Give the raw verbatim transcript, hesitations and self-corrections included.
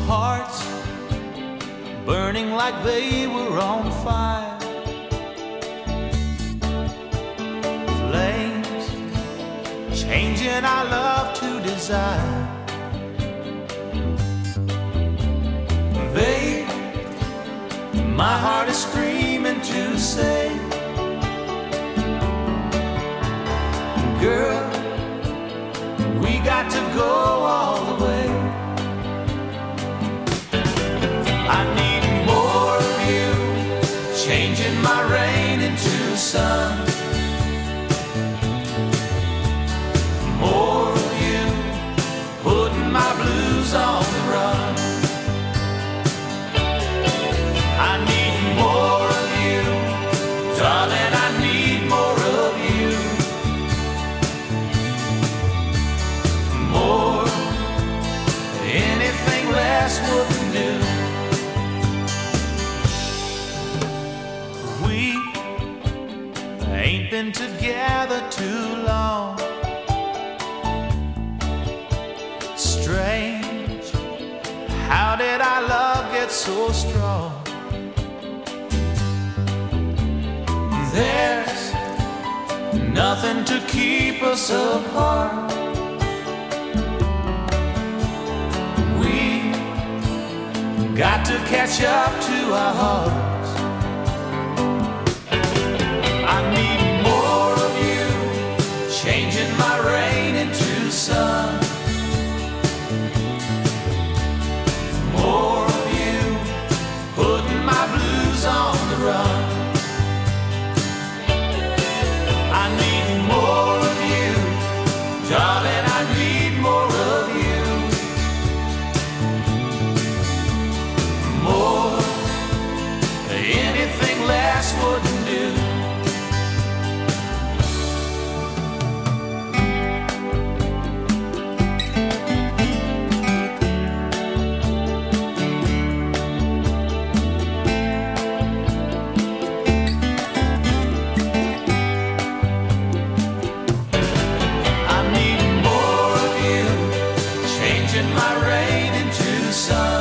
hearts burning like they were on fire. Flames changing our love to desire. Babe, my heart is screaming to say, girl, we got to go all the way. I need more of you, changing my rain into sun. More of you, putting my blues on the run. I need more of you, darling, I need more of you. More, anything less wouldn't do. We ain't been together too long. Strange, how did our love get so strong? There's nothing to keep us apart. We got to catch up to our hearts. I need more of you, changing my rain into sun. More of you, putting my blues on the run. I need more of you, darling, I need more of you. More, anything less wouldn't do. My rain into sun.